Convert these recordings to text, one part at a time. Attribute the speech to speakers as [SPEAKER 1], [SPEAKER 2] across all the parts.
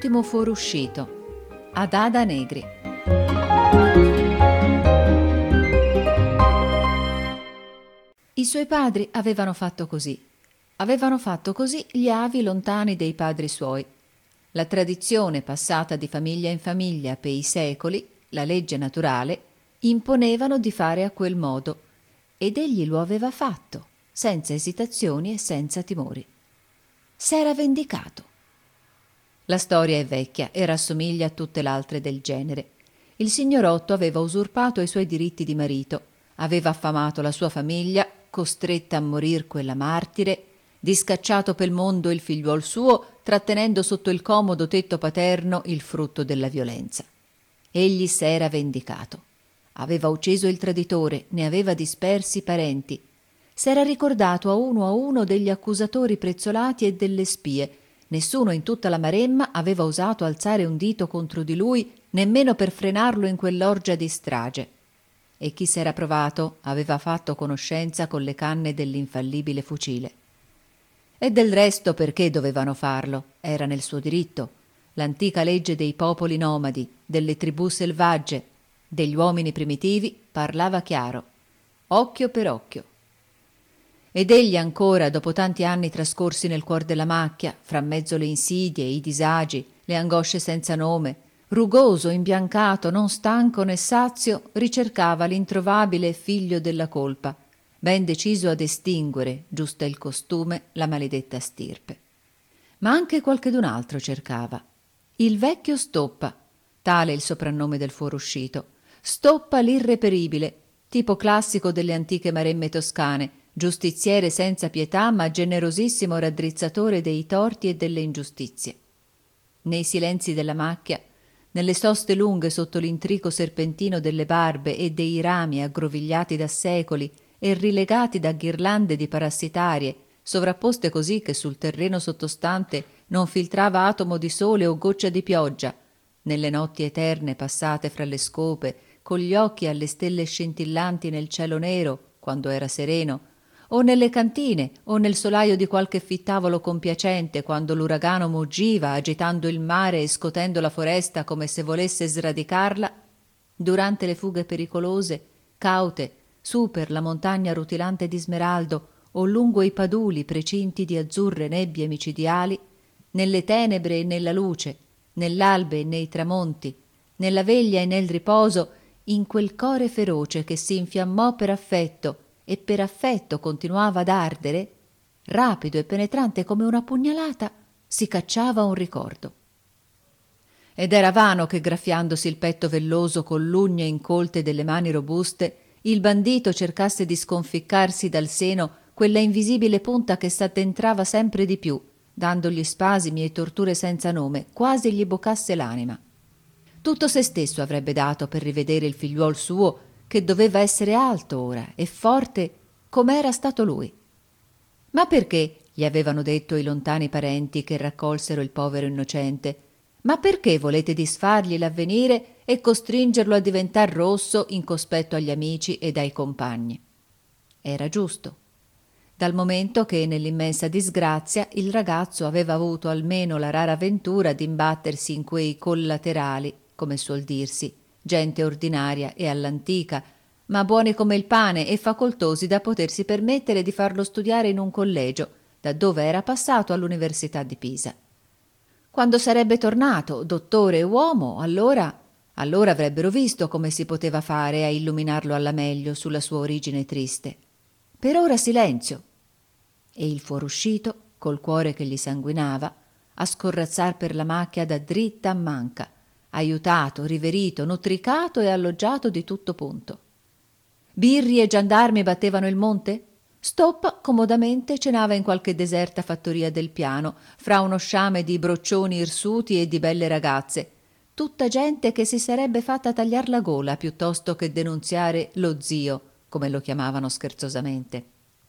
[SPEAKER 1] l'ultimo fuoruscito, ad Ada Negri. I suoi padri avevano fatto così. Avevano fatto così gli avi lontani dei padri suoi. La tradizione passata di famiglia in famiglia per i secoli, la legge naturale, imponevano di fare a quel modo, ed egli lo aveva fatto, senza esitazioni e senza timori. S'era vendicato. La storia è vecchia e rassomiglia a tutte le altre del genere. Il signorotto aveva usurpato i suoi diritti di marito, aveva affamato la sua famiglia, costretta a morir quella martire, discacciato pel mondo il figliuol suo, trattenendo sotto il comodo tetto paterno il frutto della violenza. Egli s'era vendicato. Aveva ucciso il traditore, ne aveva dispersi i parenti. S'era ricordato a uno degli accusatori prezzolati e delle spie. Nessuno in tutta la Maremma aveva osato alzare un dito contro di lui, nemmeno per frenarlo in quell'orgia di strage. E chi s'era provato aveva fatto conoscenza con le canne dell'infallibile fucile. E del resto perché dovevano farlo? Era nel suo diritto. L'antica legge dei popoli nomadi, delle tribù selvagge, degli uomini primitivi parlava chiaro, occhio per occhio. Ed egli ancora, dopo tanti anni trascorsi nel cuor della macchia, fra mezzo le insidie, i disagi, le angosce senza nome, rugoso, imbiancato, non stanco né sazio, ricercava l'introvabile figlio della colpa, ben deciso ad estinguere, giusta il costume, la maledetta stirpe. Ma anche qualchedun altro cercava. Il vecchio Stoppa, tale il soprannome del fuoruscito, Stoppa l'irreperibile, tipo classico delle antiche maremme toscane, giustiziere senza pietà ma generosissimo raddrizzatore dei torti e delle ingiustizie. Nei silenzi della macchia, nelle soste lunghe sotto l'intrico serpentino delle barbe e dei rami aggrovigliati da secoli e rilegati da ghirlande di parassitarie, sovrapposte così che sul terreno sottostante non filtrava atomo di sole o goccia di pioggia, nelle notti eterne passate fra le scope, con gli occhi alle stelle scintillanti nel cielo nero, quando era sereno, o nelle cantine, o nel solaio di qualche fittavolo compiacente, quando l'uragano muggiva, agitando il mare e scotendo la foresta come se volesse sradicarla, durante le fughe pericolose, caute, su per la montagna rutilante di smeraldo, o lungo i paduli precinti di azzurre nebbie micidiali, nelle tenebre e nella luce, nell'albe e nei tramonti, nella veglia e nel riposo, in quel core feroce che si infiammò per affetto e per affetto continuava ad ardere, rapido e penetrante come una pugnalata, si cacciava un ricordo. Ed era vano che, graffiandosi il petto velloso con l'ugne incolte delle mani robuste, il bandito cercasse di sconficcarsi dal seno quella invisibile punta che s'addentrava sempre di più, dandogli spasimi e torture senza nome, quasi gli boccasse l'anima. Tutto se stesso avrebbe dato per rivedere il figliuol suo, che doveva essere alto ora e forte com'era stato lui. Ma perché, gli avevano detto i lontani parenti che raccolsero il povero innocente, ma perché volete disfargli l'avvenire e costringerlo a diventar rosso in cospetto agli amici ed ai compagni? Era giusto, dal momento che nell'immensa disgrazia il ragazzo aveva avuto almeno la rara ventura d'imbattersi in quei collaterali, come suol dirsi, gente ordinaria e all'antica, ma buoni come il pane e facoltosi da potersi permettere di farlo studiare in un collegio, da dove era passato all'Università di Pisa. Quando sarebbe tornato, dottore e uomo, allora avrebbero visto come si poteva fare a illuminarlo alla meglio sulla sua origine triste. Per ora silenzio. E il fuoruscito, col cuore che gli sanguinava, a scorrazzar per la macchia da dritta a manca, aiutato, riverito, nutricato e alloggiato di tutto punto. Birri e giandarmi battevano il monte? Stoppa comodamente cenava in qualche deserta fattoria del piano, fra uno sciame di broccioni irsuti e di belle ragazze, tutta gente che si sarebbe fatta tagliar la gola piuttosto che denunziare lo zio, come lo chiamavano scherzosamente.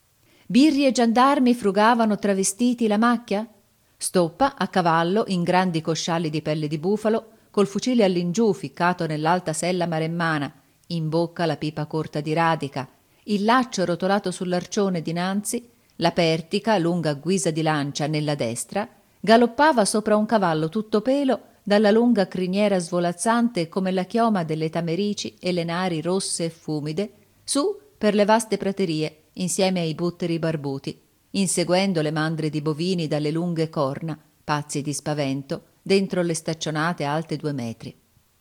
[SPEAKER 1] Birri e giandarmi frugavano travestiti la macchia? Stoppa, a cavallo, in grandi coscialli di pelle di bufalo, col fucile all'ingiù ficcato nell'alta sella maremmana, in bocca la pipa corta di radica, il laccio rotolato sull'arcione dinanzi, la pertica, lunga a guisa di lancia, nella destra, galoppava sopra un cavallo tutto pelo dalla lunga criniera svolazzante come la chioma delle tamerici e le nari rosse e fumide, su per le vaste praterie insieme ai butteri barbuti, inseguendo le mandre di bovini dalle lunghe corna, pazzi di spavento, dentro le staccionate alte 2 metri.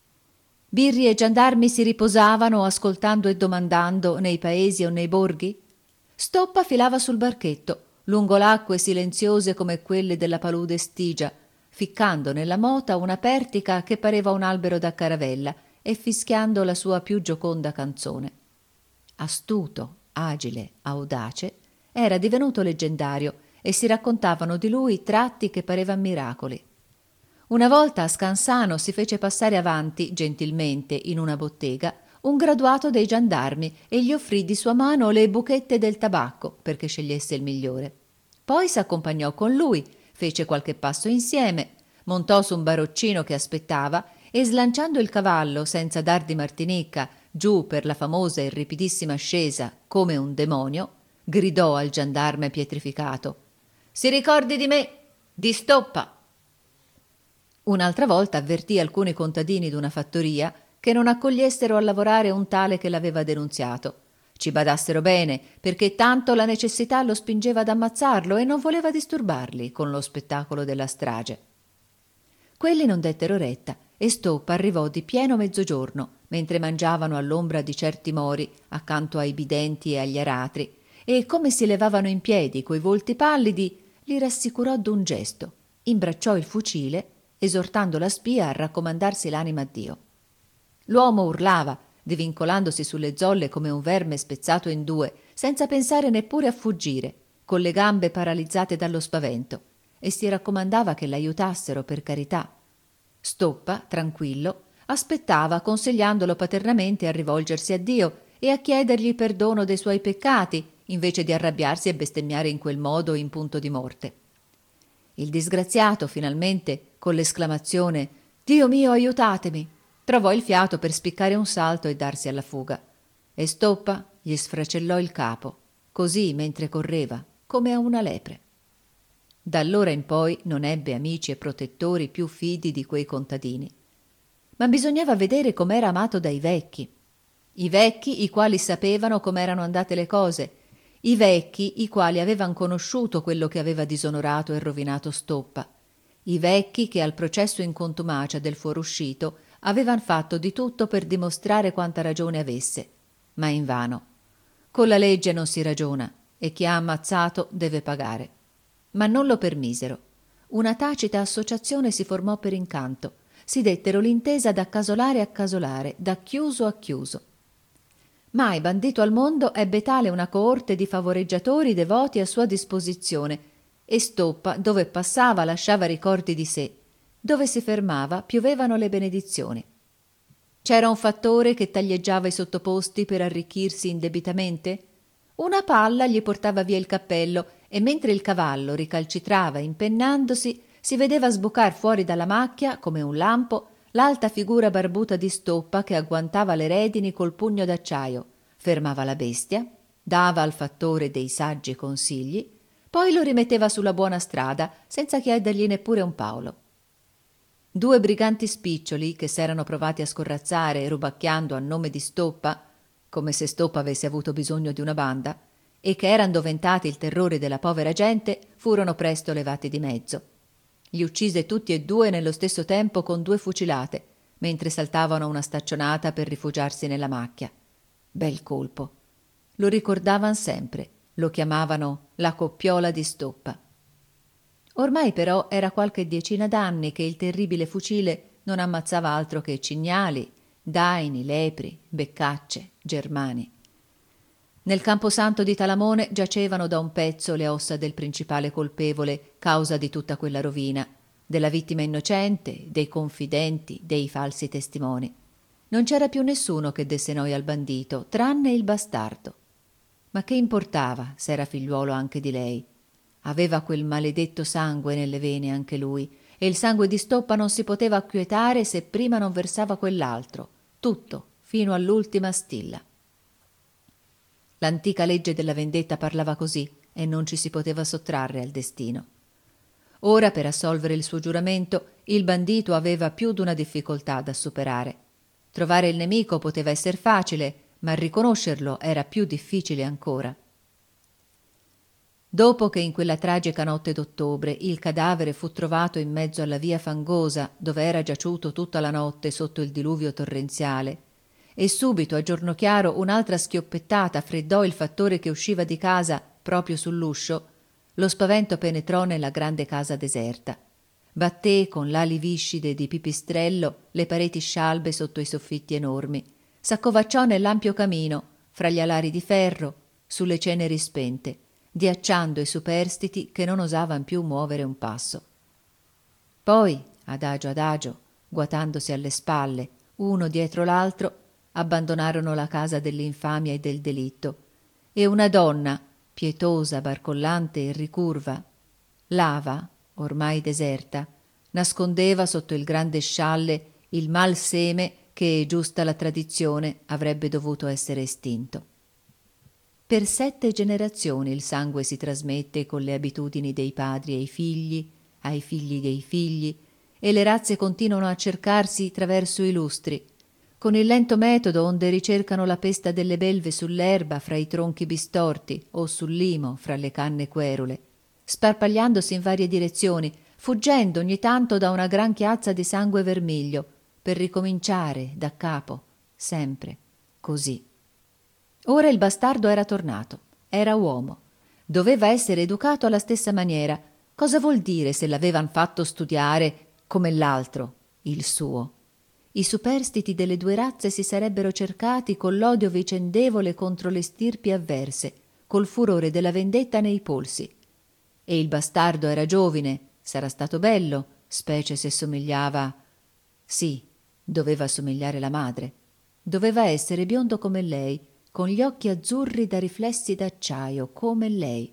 [SPEAKER 1] Birri e giandarmi si riposavano ascoltando e domandando nei paesi o nei borghi? Stoppa filava sul barchetto, lungo l'acque silenziose come quelle della palude stigia, ficcando nella mota una pertica che pareva un albero da caravella e fischiando la sua più gioconda canzone. Astuto, agile, audace, era divenuto leggendario e si raccontavano di lui tratti che parevan miracoli. Una volta a Scansano si fece passare avanti, gentilmente, in una bottega, un graduato dei giandarmi e gli offrì di sua mano le buchette del tabacco perché scegliesse il migliore. Poi s'accompagnò con lui, fece qualche passo insieme, montò su un baroccino che aspettava e slanciando il cavallo senza dar di martinicca giù per la famosa e ripidissima ascesa come un demonio, gridò al giandarme pietrificato: «Si ricordi di me, di Stoppa!» Un'altra volta avvertì alcuni contadini d'una fattoria che non accogliessero a lavorare un tale che l'aveva denunziato. Ci badassero bene, perché tanto la necessità lo spingeva ad ammazzarlo e non voleva disturbarli con lo spettacolo della strage. Quelli non dettero retta e Stoppa arrivò di pieno mezzogiorno, mentre mangiavano all'ombra di certi mori accanto ai bidenti e agli aratri, e come si levavano in piedi coi volti pallidi, li rassicurò d'un gesto, imbracciò il fucile, esortando la spia a raccomandarsi l'anima a Dio. L'uomo urlava, divincolandosi sulle zolle come un verme spezzato in 2, senza pensare neppure a fuggire, con le gambe paralizzate dallo spavento, e si raccomandava che l'aiutassero per carità. Stoppa, tranquillo, aspettava, consigliandolo paternamente a rivolgersi a Dio e a chiedergli perdono dei suoi peccati, invece di arrabbiarsi e bestemmiare in quel modo in punto di morte. Il disgraziato, finalmente, con l'esclamazione «Dio mio, aiutatemi!», trovò il fiato per spiccare un salto e darsi alla fuga. E Stoppa gli sfracellò il capo, così mentre correva, come a una lepre. Da allora in poi non ebbe amici e protettori più fidi di quei contadini. Ma bisognava vedere com'era amato dai vecchi. I vecchi i quali sapevano com'erano andate le cose, i vecchi i quali avevan conosciuto quello che aveva disonorato e rovinato Stoppa, i vecchi che al processo in contumacia del fuoruscito avevan fatto di tutto per dimostrare quanta ragione avesse, ma invano. Con la legge non si ragiona e chi ha ammazzato deve pagare. Ma non lo permisero. Una tacita associazione si formò per incanto. Si dettero l'intesa da casolare a casolare, da chiuso a chiuso. Mai bandito al mondo ebbe tale una coorte di favoreggiatori devoti a sua disposizione, e Stoppa, dove passava, lasciava ricordi di sé. Dove si fermava, piovevano le benedizioni. C'era un fattore che taglieggiava i sottoposti per arricchirsi indebitamente? Una palla gli portava via il cappello e mentre il cavallo ricalcitrava impennandosi, si vedeva sbucar fuori dalla macchia, come un lampo, l'alta figura barbuta di Stoppa che agguantava le redini col pugno d'acciaio, fermava la bestia, dava al fattore dei saggi consigli, poi lo rimetteva sulla buona strada senza chiedergli neppure un paulo. 2 briganti spiccioli che s'erano provati a scorrazzare rubacchiando a nome di Stoppa, come se Stoppa avesse avuto bisogno di una banda, e che eran diventati il terrore della povera gente, furono presto levati di mezzo. Li uccise tutti e 2 nello stesso tempo con 2 fucilate, mentre saltavano una staccionata per rifugiarsi nella macchia. Bel colpo. Lo ricordavan sempre, lo chiamavano la coppiola di Stoppa. Ormai però era qualche 10 d'anni che il terribile fucile non ammazzava altro che cignali, daini, lepri, beccacce, germani. Nel camposanto di Talamone giacevano da un pezzo le ossa del principale colpevole, causa di tutta quella rovina, della vittima innocente, dei confidenti, dei falsi testimoni. Non c'era più nessuno che desse noia al bandito, tranne il bastardo. Ma che importava se era figliuolo anche di lei? Aveva quel maledetto sangue nelle vene anche lui, e il sangue di Stoppa non si poteva acquietare se prima non versava quell'altro, tutto, fino all'ultima stilla. L'antica legge della vendetta parlava così e non ci si poteva sottrarre al destino. Ora, per assolvere il suo giuramento, il bandito aveva più d'una difficoltà da superare. Trovare il nemico poteva esser facile, ma riconoscerlo era più difficile ancora. Dopo che in quella tragica notte d'ottobre il cadavere fu trovato in mezzo alla via fangosa, dove era giaciuto tutta la notte sotto il diluvio torrenziale, e subito a giorno chiaro un'altra schioppettata freddò il fattore che usciva di casa proprio sull'uscio, lo spavento penetrò nella grande casa deserta. Batté con l'ali viscide di pipistrello le pareti scialbe sotto i soffitti enormi, s'accovacciò nell'ampio camino, fra gli alari di ferro, sulle ceneri spente, diacciando i superstiti che non osavan più muovere un passo. Poi, adagio, guatandosi alle spalle, uno dietro l'altro, abbandonarono la casa dell'infamia e del delitto, e una donna, pietosa, barcollante e ricurva, l'Ava, ormai deserta, nascondeva sotto il grande scialle il mal seme che, giusta la tradizione, avrebbe dovuto essere estinto. Per 7 generazioni il sangue si trasmette con le abitudini dei padri ai figli dei figli, e le razze continuano a cercarsi traverso i lustri, con il lento metodo onde ricercano la pesta delle belve sull'erba fra i tronchi bistorti o sul limo fra le canne querule, sparpagliandosi in varie direzioni, fuggendo ogni tanto da una gran chiazza di sangue vermiglio, per ricominciare da capo, sempre così. Ora il bastardo era tornato, era uomo, doveva essere educato alla stessa maniera. Cosa vuol dire se l'avevan fatto studiare come l'altro, il suo? I superstiti delle 2 razze si sarebbero cercati con l'odio vicendevole contro le stirpi avverse, col furore della vendetta nei polsi. E il bastardo era giovine, sarà stato bello, specie se somigliava... Sì, doveva somigliare la madre. Doveva essere biondo come lei, con gli occhi azzurri da riflessi d'acciaio, come lei.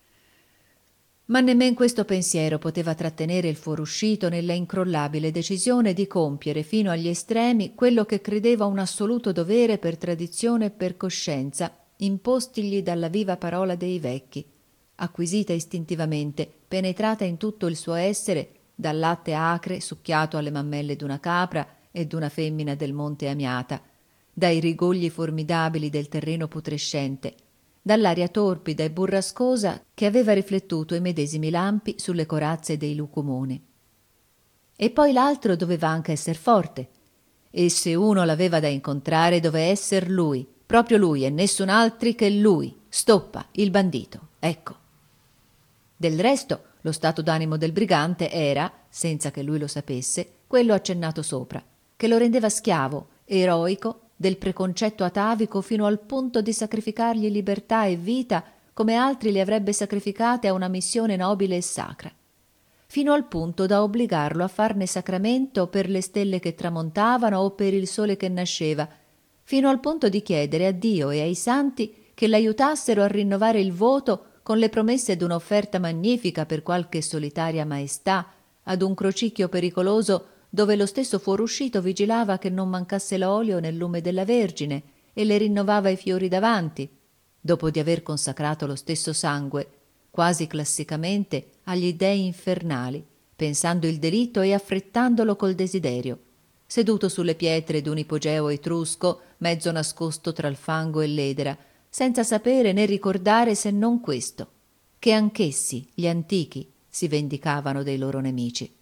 [SPEAKER 1] Ma nemmen questo pensiero poteva trattenere il fuoruscito nella incrollabile decisione di compiere fino agli estremi quello che credeva un assoluto dovere per tradizione e per coscienza, impostigli dalla viva parola dei vecchi, acquisita istintivamente, penetrata in tutto il suo essere, dal latte acre succhiato alle mammelle d'una capra e d'una femmina del monte Amiata, dai rigogli formidabili del terreno putrescente, dall'aria torpida e burrascosa che aveva riflettuto i medesimi lampi sulle corazze dei lucumoni. E poi l'altro doveva anche esser forte, e se uno l'aveva da incontrare doveva esser lui, proprio lui e nessun altri che lui, Stoppa, il bandito, ecco. Del resto, lo stato d'animo del brigante era, senza che lui lo sapesse, quello accennato sopra, che lo rendeva schiavo, eroico, del preconcetto atavico fino al punto di sacrificargli libertà e vita come altri le avrebbe sacrificate a una missione nobile e sacra, fino al punto da obbligarlo a farne sacramento per le stelle che tramontavano o per il sole che nasceva, fino al punto di chiedere a Dio e ai santi che l'aiutassero a rinnovare il voto con le promesse d'un'offerta magnifica per qualche solitaria maestà ad un crocicchio pericoloso dove lo stesso fuoruscito vigilava che non mancasse l'olio nel lume della Vergine e le rinnovava i fiori davanti, dopo di aver consacrato lo stesso sangue, quasi classicamente, agli dei infernali, pensando il delitto e affrettandolo col desiderio, seduto sulle pietre d'un ipogeo etrusco, mezzo nascosto tra il fango e l'edera, senza sapere né ricordare se non questo, che anch'essi, gli antichi, si vendicavano dei loro nemici.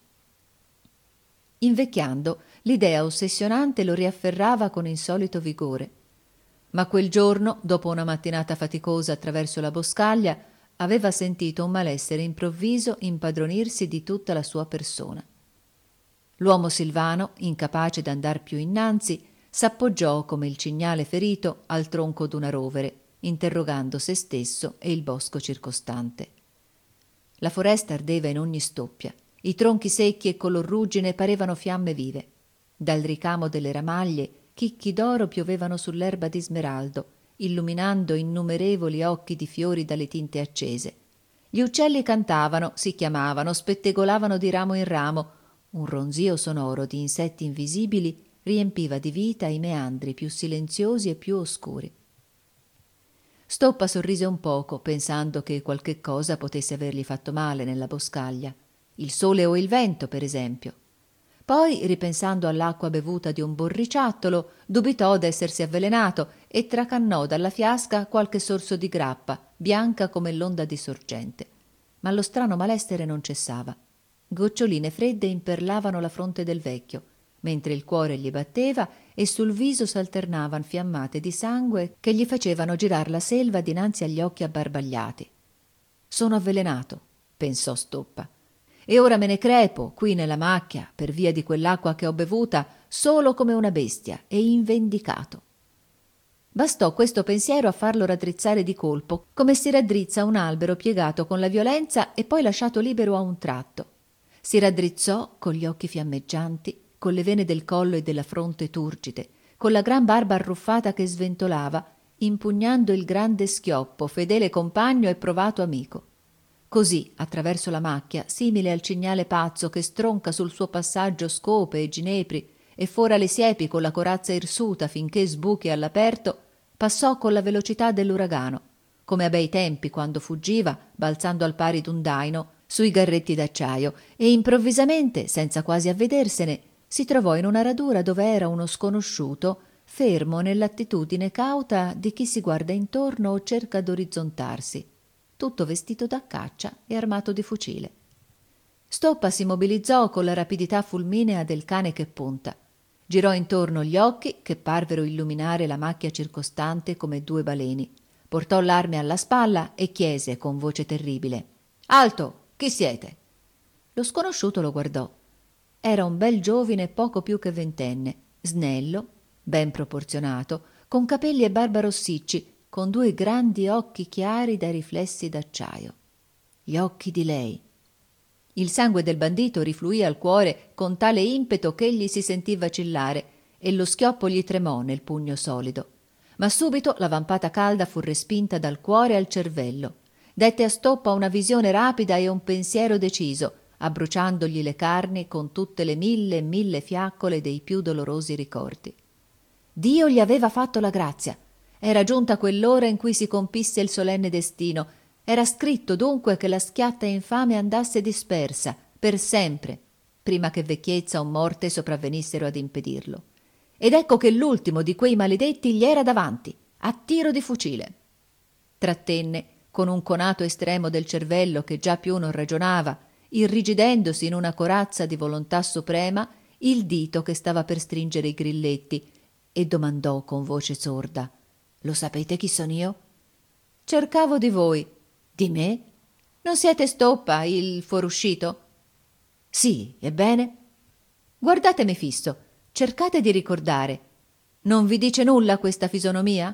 [SPEAKER 1] Invecchiando, l'idea ossessionante lo riafferrava con insolito vigore. Ma quel giorno, dopo una mattinata faticosa attraverso la boscaglia, aveva sentito un malessere improvviso impadronirsi di tutta la sua persona. L'uomo silvano, incapace d'andar più innanzi, s'appoggiò come il cignale ferito al tronco d'una rovere, interrogando se stesso e il bosco circostante. La foresta ardeva in ogni stoppia. I tronchi secchi e color ruggine parevano fiamme vive. Dal ricamo delle ramaglie chicchi d'oro piovevano sull'erba di smeraldo, illuminando innumerevoli occhi di fiori dalle tinte accese. Gli uccelli cantavano, si chiamavano, spettegolavano di ramo in ramo. Un ronzio sonoro di insetti invisibili riempiva di vita i meandri più silenziosi e più oscuri. Stoppa sorrise un poco, pensando che qualche cosa potesse avergli fatto male nella boscaglia. il sole o il vento, per esempio. Poi, ripensando all'acqua bevuta di un borriciattolo, dubitò d'essersi avvelenato e tracannò dalla fiasca qualche sorso di grappa, bianca come l'onda di sorgente. Ma lo strano malessere non cessava. Goccioline fredde imperlavano la fronte del vecchio, mentre il cuore gli batteva e sul viso s'alternavan fiammate di sangue che gli facevano girar la selva dinanzi agli occhi abbarbagliati. «Sono avvelenato», pensò Stoppa, «e ora me ne crepo qui nella macchia per via di quell'acqua che ho bevuta solo come una bestia e invendicato». Bastò questo pensiero a farlo raddrizzare di colpo, come si raddrizza un albero piegato con la violenza e poi lasciato libero a un tratto. Si raddrizzò con gli occhi fiammeggianti, con le vene del collo e della fronte turgide, con la gran barba arruffata che sventolava, impugnando il grande schioppo, fedele compagno e provato amico. Così, attraverso la macchia, simile al cignale pazzo che stronca sul suo passaggio scope e ginepri e fora le siepi con la corazza irsuta finché sbuchi all'aperto, passò con la velocità dell'uragano, come a bei tempi quando fuggiva, balzando al pari d'un daino, sui garretti d'acciaio, e improvvisamente, senza quasi avvedersene, si trovò in una radura dove era uno sconosciuto, fermo nell'attitudine cauta di chi si guarda intorno o cerca d'orizzontarsi, tutto vestito da caccia e armato di fucile. Stoppa si mobilizzò con la rapidità fulminea del cane che punta. Girò intorno gli occhi, che parvero illuminare la macchia circostante come due baleni. Portò l'arme alla spalla e chiese con voce terribile: «Alto! Chi siete?» Lo sconosciuto lo guardò. Era un bel giovine poco più che ventenne, snello, ben proporzionato, con capelli e barba rossicci, con due grandi occhi chiari dai riflessi d'acciaio. Gli occhi di lei. Il sangue del bandito rifluì al cuore con tale impeto che egli si sentì vacillare e lo schioppo gli tremò nel pugno solido. Ma subito la vampata calda fu respinta dal cuore al cervello. Dette a Stoppa una visione rapida e un pensiero deciso, abbruciandogli le carni con tutte le mille e mille fiaccole dei più dolorosi ricordi. Dio gli aveva fatto la grazia. Era giunta quell'ora in cui si compisse il solenne destino. Era scritto dunque che la schiatta infame andasse dispersa, per sempre, prima che vecchiezza o morte sopravvenissero ad impedirlo. Ed ecco che l'ultimo di quei maledetti gli era davanti, a tiro di fucile. Trattenne, con un conato estremo del cervello che già più non ragionava, irrigidendosi in una corazza di volontà suprema, il dito che stava per stringere i grilletti, e domandò con voce sorda: «Lo sapete chi son io?» «Cercavo di voi». «Di me? Non siete Stoppa, il fuoruscito?» «Sì, ebbene?» «Guardatemi fisso, cercate di ricordare. Non vi dice nulla questa fisonomia?»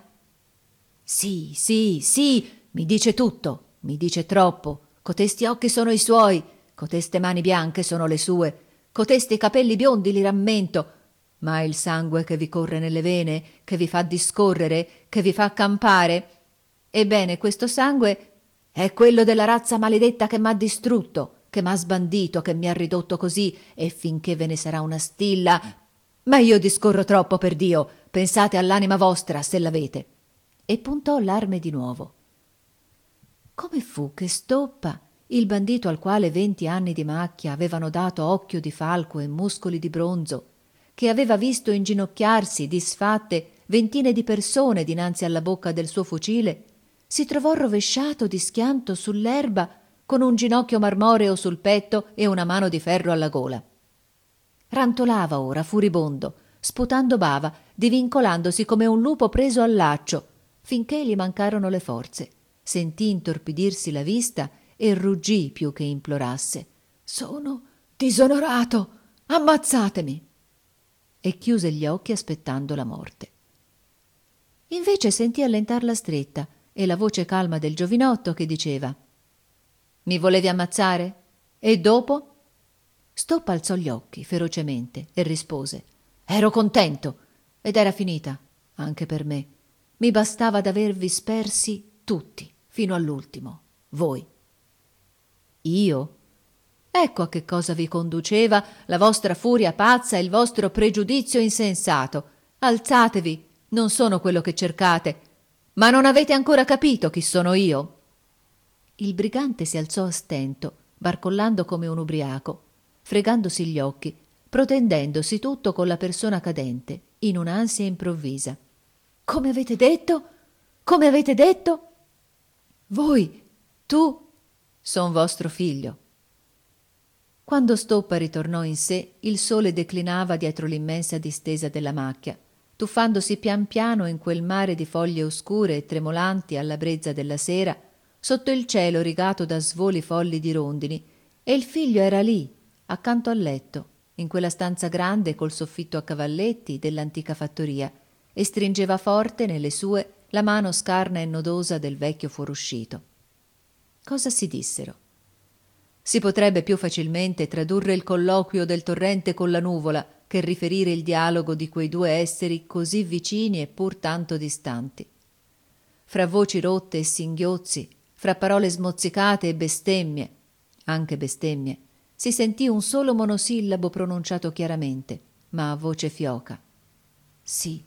[SPEAKER 1] «Sì, sì, sì, mi dice tutto, mi dice troppo. Cotesti occhi sono i suoi, coteste mani bianche sono le sue, cotesti capelli biondi li rammento, ma il sangue che vi corre nelle vene, che vi fa discorrere, che vi fa campare, ebbene questo sangue è quello della razza maledetta che m'ha distrutto, che m'ha sbandito, che mi ha ridotto così, e finché ve ne sarà una stilla. Ma io discorro troppo, per Dio, pensate all'anima vostra, se l'avete». E puntò l'arme di nuovo. Come fu che Stoppa, il bandito al quale 20 anni di macchia avevano dato occhio di falco e muscoli di bronzo, che aveva visto inginocchiarsi disfatte ventine di persone dinanzi alla bocca del suo fucile, si trovò rovesciato di schianto sull'erba con un ginocchio marmoreo sul petto e una mano di ferro alla gola. Rantolava ora furibondo, sputando bava, divincolandosi come un lupo preso al laccio, finché gli mancarono le forze. Sentì intorpidirsi la vista e ruggì più che implorasse: «Sono disonorato, ammazzatemi!» E chiuse gli occhi aspettando la morte. Invece sentì allentar la stretta e la voce calma del giovinotto che diceva: «Mi volevi ammazzare? E dopo?» Stoppa alzò gli occhi ferocemente e rispose: «Ero contento, ed era finita, anche per me. Mi bastava d'avervi spersi tutti, fino all'ultimo, voi». «Io?» Ecco a che cosa vi conduceva la vostra furia pazza e il vostro pregiudizio insensato. Alzatevi, non sono quello che cercate. Ma non avete ancora capito chi sono io?» Il brigante si alzò a stento, barcollando come un ubriaco, fregandosi gli occhi, protendendosi tutto con la persona cadente, in un'ansia improvvisa. «Come avete detto? Come avete detto?» «Voi, tu, son vostro figlio». Quando Stoppa ritornò in sé, il sole declinava dietro l'immensa distesa della macchia, tuffandosi pian piano in quel mare di foglie oscure e tremolanti alla brezza della sera, sotto il cielo rigato da svoli folli di rondini, e il figlio era lì, accanto al letto, in quella stanza grande col soffitto a cavalletti dell'antica fattoria, e stringeva forte nelle sue la mano scarna e nodosa del vecchio fuoruscito. Cosa si dissero? Si potrebbe più facilmente tradurre il colloquio del torrente con la nuvola che riferire il dialogo di quei due esseri così vicini e pur tanto distanti. Fra voci rotte e singhiozzi, fra parole smozzicate e bestemmie, anche bestemmie, si sentì un solo monosillabo pronunciato chiaramente, ma a voce fioca. Sì.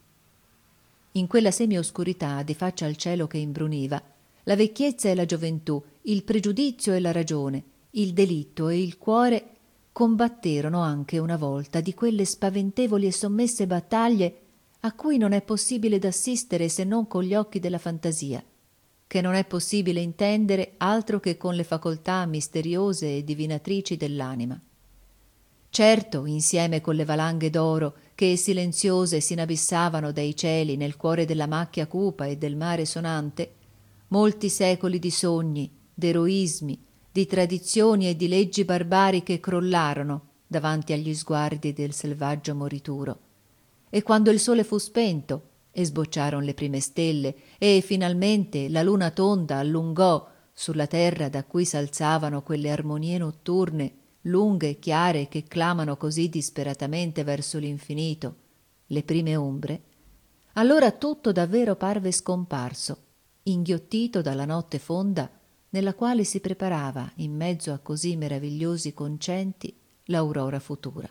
[SPEAKER 1] In quella semioscurità di faccia al cielo che imbruniva, la vecchiezza e la gioventù, il pregiudizio e la ragione, il delitto e il cuore combatterono anche una volta di quelle spaventevoli e sommesse battaglie a cui non è possibile d'assistere se non con gli occhi della fantasia, che non è possibile intendere altro che con le facoltà misteriose e divinatrici dell'anima. Certo, insieme con le valanghe d'oro che silenziose s'inabissavano dai cieli nel cuore della macchia cupa e del mare sonante, molti secoli di sogni, d'eroismi, di tradizioni e di leggi barbariche crollarono davanti agli sguardi del selvaggio morituro. E quando il sole fu spento e sbocciaron le prime stelle e finalmente la luna tonda allungò sulla terra da cui s'alzavano quelle armonie notturne lunghe e chiare che clamano così disperatamente verso l'infinito, le prime ombre, allora tutto davvero parve scomparso, inghiottito dalla notte fonda nella quale si preparava, in mezzo a così meravigliosi concenti, l'aurora futura.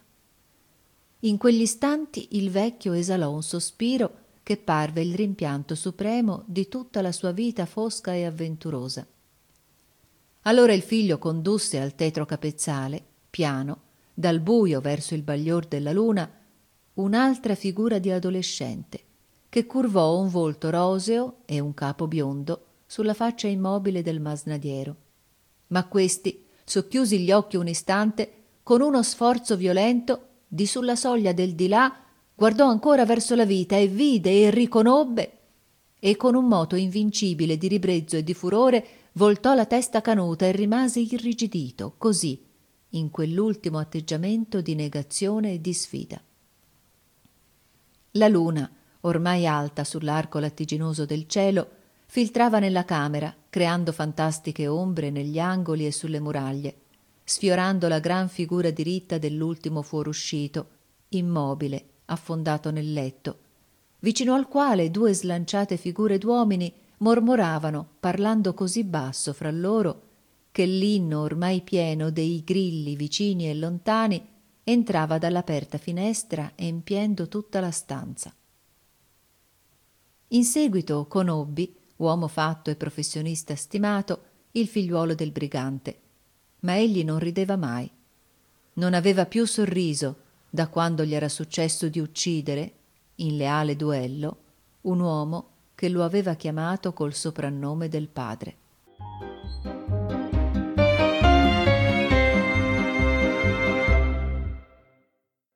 [SPEAKER 1] In quegli istanti il vecchio esalò un sospiro che parve il rimpianto supremo di tutta la sua vita fosca e avventurosa. Allora il figlio condusse al tetro capezzale, piano, dal buio verso il baglior della luna, un'altra figura di adolescente, che curvò un volto roseo e un capo biondo sulla faccia immobile del masnadiero. Ma questi, socchiusi gli occhi un istante, con uno sforzo violento, di sulla soglia del di là, guardò ancora verso la vita e vide e riconobbe, e con un moto invincibile di ribrezzo e di furore voltò la testa canuta e rimase irrigidito, così, in quell'ultimo atteggiamento di negazione e di sfida. La luna, ormai alta sull'arco lattiginoso del cielo, filtrava nella camera, creando fantastiche ombre negli angoli e sulle muraglie, sfiorando la gran figura diritta dell'ultimo fuoruscito, immobile, affondato nel letto, vicino al quale due slanciate figure d'uomini mormoravano, parlando così basso fra loro, che l'inno ormai pieno dei grilli vicini e lontani entrava dall'aperta finestra empiendo tutta la stanza. In seguito conobbi, uomo fatto e professionista stimato, il figliuolo del brigante, ma egli non rideva mai. Non aveva più sorriso da quando gli era successo di uccidere, in leale duello, un uomo che lo aveva chiamato col soprannome del padre.